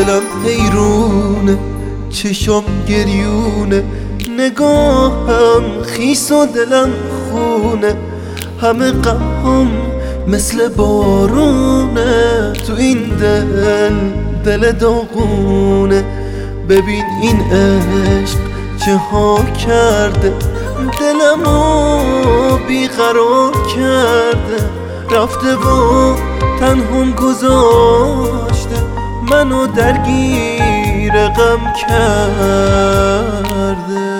دلم حیرونه، چشم گریونه، نگاهم خیس و دلم خونه، همه غمم مثل بارونه، تو این دل داغونه. ببین این عشق چه ها کرده، دلمو بیقرار کرده، رفته و تنهام گذاشته، منو درگیر غم کرده.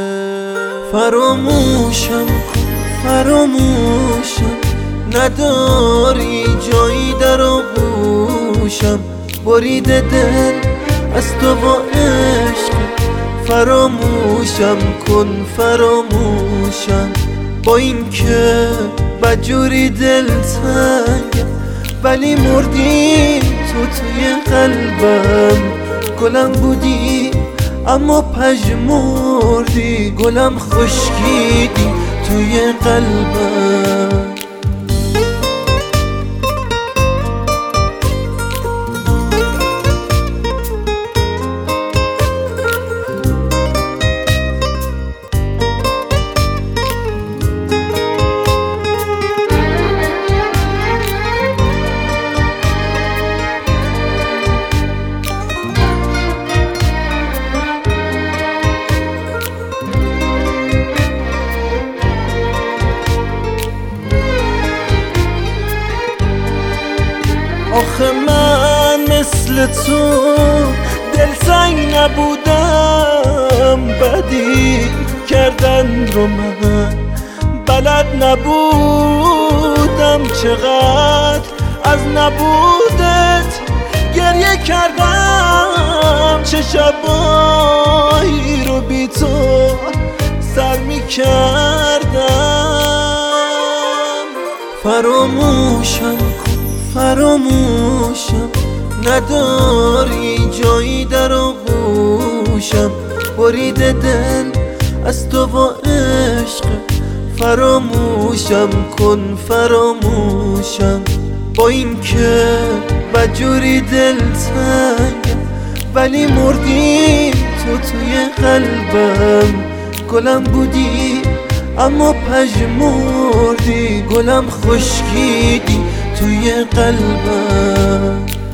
فراموشم کن، فراموشم، نداری جایی در آغوشم، بریده دل از تو با عشق. فراموشم کن، فراموشم، با این که بدجوری دل تنگم، ولی مردی تو توی قلبم. گلم بودی اما پژمردی، گلم خشکیدی توی قلبم. آخه من مثل تو دلتنگ نبودم، بدی کردن رو من بلد نبودم، چقدر از نبودت گریه کردم، چه شبایی رو بی تو سر می کردم. فراموشم کن، فراموشم، نداری جایی در آغوشم، بریده دل از تو با عشق. فراموشم کن، فراموشم، با این که بدجوری دل تنگم، ولی مردی تو توی قلبم. گلم بودی اما پژمردی، گلم خشکیدی توی قلبم.